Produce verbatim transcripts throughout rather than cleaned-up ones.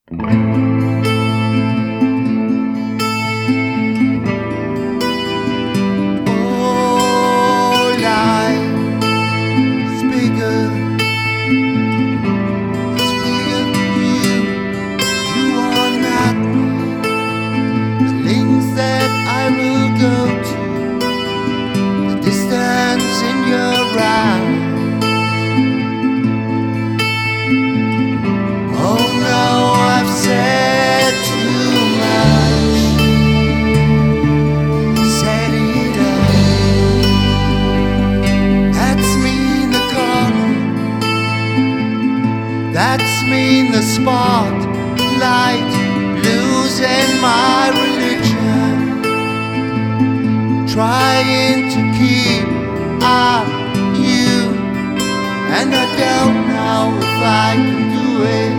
That's me in the spotlight, losing my religion, trying to keep up you, and I don't know if I can do it.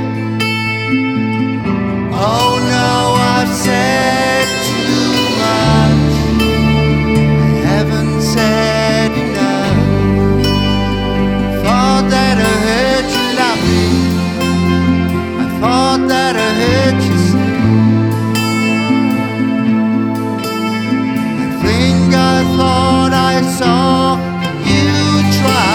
Oh no, I've said too much, I haven't said enough. Thought that I heard you laughing, I thought that I heard you sing. I think I thought I saw you try.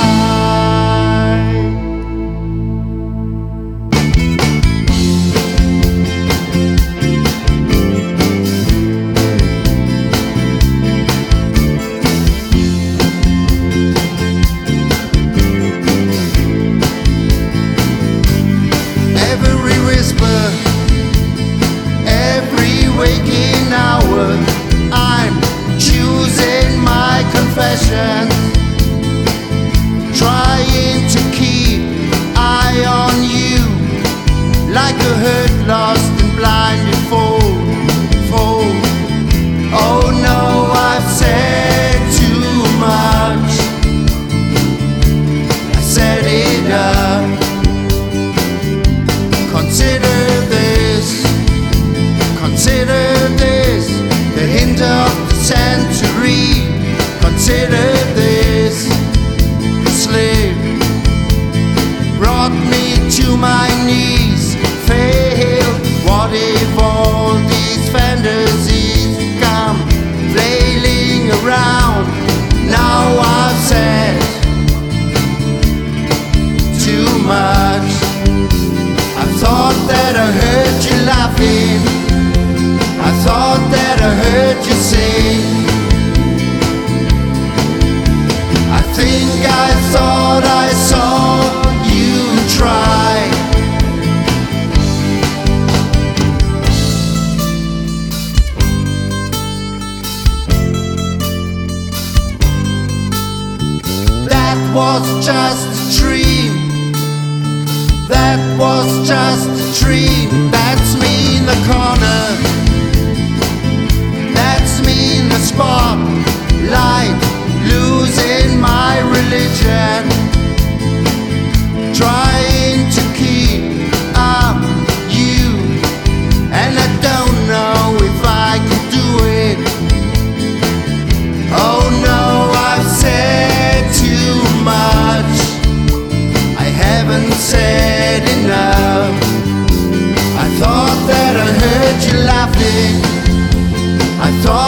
Every whisper, every waking hour, I'm choosing my confession, trying to keep eye on you, like a hurt, lost and blinded fool, fool. Oh no, I've said too much, I set it up. Consider this, consider this, the hint of the century. Consider this, the slip brought me to my knees. Fail, what if all these fantasies come flailing around? Now I've said too much. I thought that I heard you laughing, I thought that I heard you sing. I think I thought I saw you try. That was just a dream, that was just a dream. That's me in the corner, that's me in the spotlight, losing my religion, trying to keep up you, and I don't know if I can do it. Oh no, I've said too much, I haven't said enough. I thought that I heard you laughing, I thought